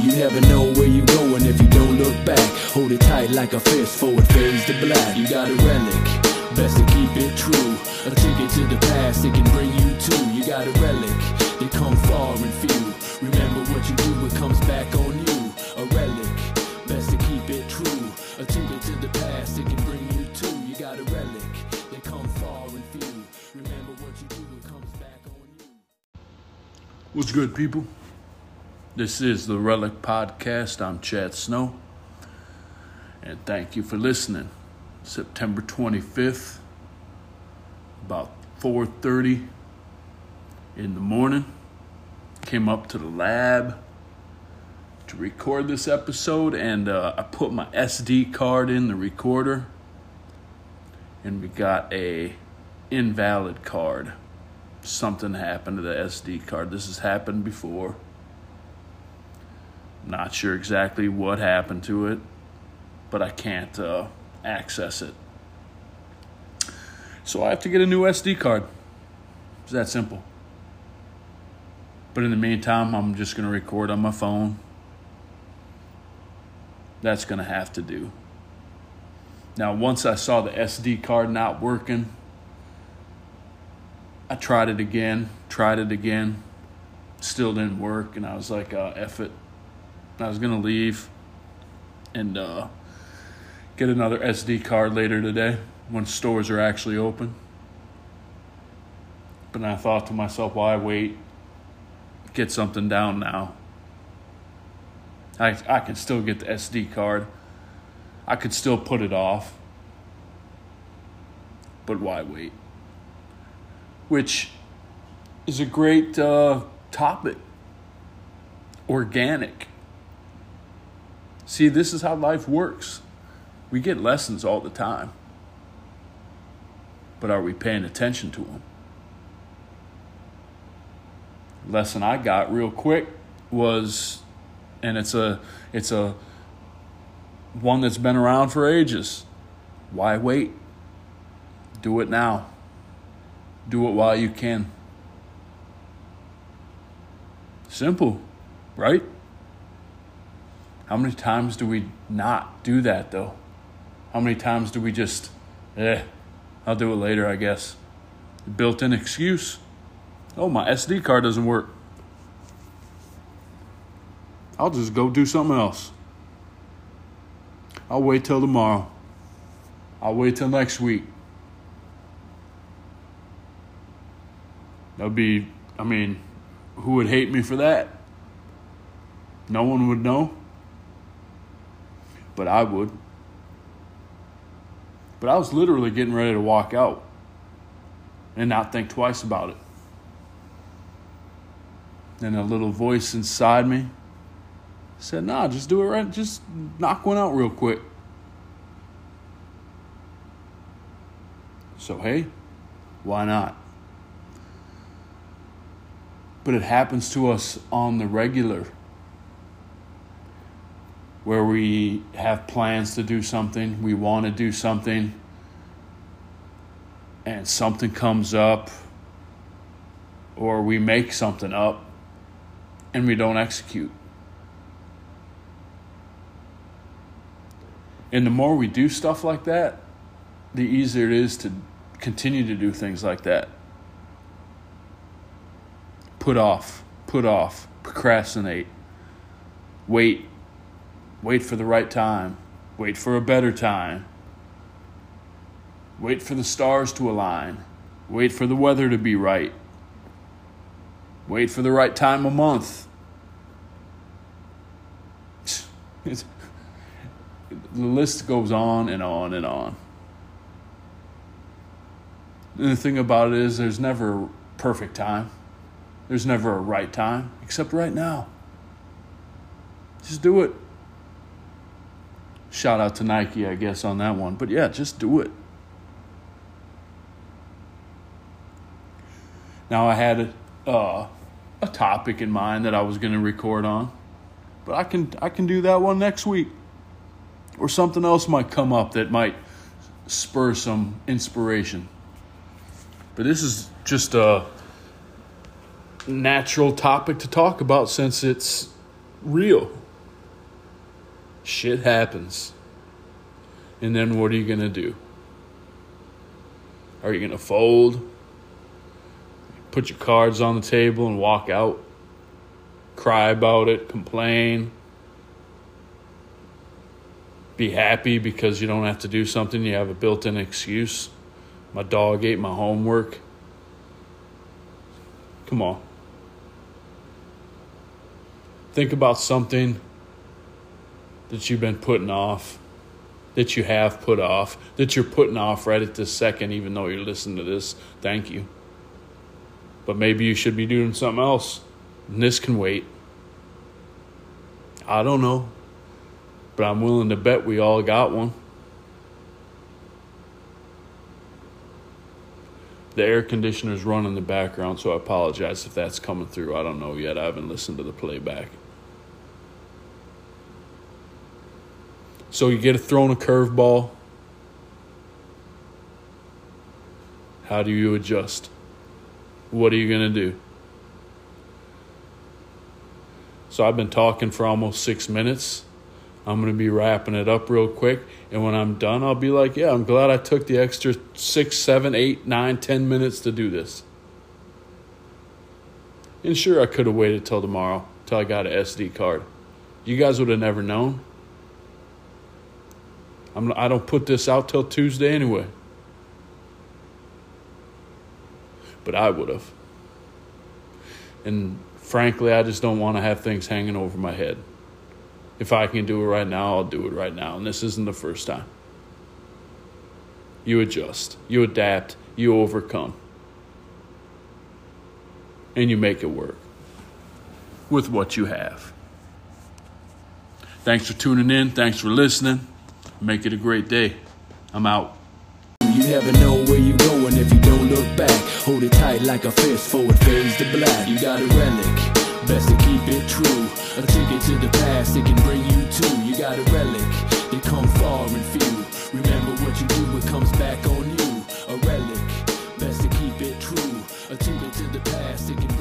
You never know where you're going if you don't look back. Hold it tight like a fist before it fades to black. You got a relic, best to keep it true. A ticket to the past, it can bring you to. You got a relic, they come far and few. Remember what you do, it comes back on you. A relic, best to keep it true. A ticket to the past, it can bring you to. You got a relic, they come far and few. Remember what you do, it comes back on you. What's good, people? This is the Relic Podcast. I'm Chad Snow. And thank you for listening. September 25th, about 4:30 in the morning. Came up to the lab to record this episode, and I put my SD card in the recorder, and we got a invalid card. Something happened to the SD card. This has happened before. Not sure exactly what happened to it, but I can't access it. So I have to get a new SD card. It's that simple. But in the meantime, I'm just going to record on my phone. That's going to have to do. Now, once I saw the SD card not working, I tried it again, still didn't work, and I was like, F it. I was going to leave and get another SD card later today when stores are actually open. But I thought to myself, why wait? Get something down now. I can still get the SD card. I could still put it off. But why wait? Which is a great topic. Organic. See, this is how life works. We get lessons all the time. But are we paying attention to them? Lesson I got real quick was, and it's a one that's been around for ages. Why wait? Do it now. Do it while you can. Simple, right? How many times do we not do that, though? How many times do we just, I'll do it later, I guess. Built-in excuse. Oh, my SD card doesn't work. I'll just go do something else. I'll wait till tomorrow. I'll wait till next week. Who would hate me for that? No one would know. But I would. But I was literally getting ready to walk out and not think twice about it. Then a little voice inside me said, nah, just do it right. Just knock one out real quick. So, hey, why not? But it happens to us on the regular, where we have plans to do something, we want to do something, and something comes up, or we make something up, and we don't execute. And the more we do stuff like that, the easier it is to continue to do things like that. Put off, procrastinate, wait for the right time, wait for a better time, wait for the stars to align, wait for the weather to be right, wait for the right time of month. The list goes on and on and on. And the thing about it is there's never a perfect time. There's never a right time, except right now. Just do it. Shout out to Nike, I guess, on that one. But yeah, just do it. Now, I had a topic in mind that I was going to record on. But I can do that one next week. Or something else might come up that might spur some inspiration. But this is just a natural topic to talk about since it's real. Shit happens. And then what are you going to do? Are you going to fold? Put your cards on the table and walk out? Cry about it? Complain? Be happy because you don't have to do something? You have a built-in excuse? My dog ate my homework? Come on. Think about something that you've been putting off, that you have put off, that you're putting off right at this second, even though you're listening to this. Thank you. But maybe you should be doing something else, and this can wait. I don't know, but I'm willing to bet we all got one. The air conditioner's running in the background, so I apologize if that's coming through. I don't know yet. I haven't listened to the playback. So you get thrown a curveball. How do you adjust? What are you going to do? So I've been talking for almost 6 minutes. I'm going to be wrapping it up real quick. And when I'm done, I'll be like, yeah, I'm glad I took the extra 6, 7, 8, 9, 10 minutes to do this. And sure, I could have waited till tomorrow, till I got an SD card. You guys would have never known. I don't put this out till Tuesday anyway. But I would have. And frankly, I just don't want to have things hanging over my head. If I can do it right now, I'll do it right now. And this isn't the first time. You adjust. You adapt. You overcome. And you make it work with what you have. Thanks for tuning in. Thanks for listening. Make it a great day. I'm out. You never know where you're going if you don't look back. Hold it tight like a fist, forward fades to black. You got a relic, best to keep it true. A ticket to the past, it can bring you to. You got a relic, they come far and few. Remember what you do, it comes back on you. A relic, best to keep it true. A ticket to the past, it can